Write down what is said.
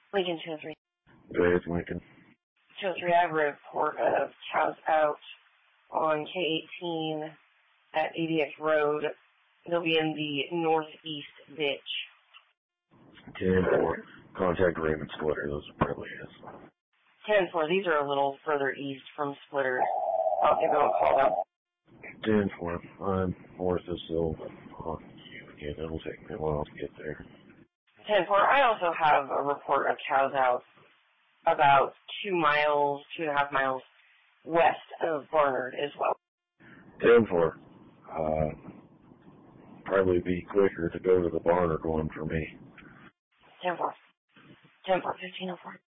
Lincoln 203. Go ahead, Lincoln. 203, I have a report of cows out on K-18 at ADX Road. They'll be in the northeast ditch. 10-4. Contact Raymond Splitter. Those are probably his. 10-4, these are a little further east from Splitter. I'll give them a call now. 10-4. I'm north of Silva. Again, it'll take me a while to get there. 10-4, I also have a report of cows out about 2.5 miles west of Barnard as well. 10-4. Probably be quicker to go to the Barnard one for me. 10-4. 10-4, 15-04.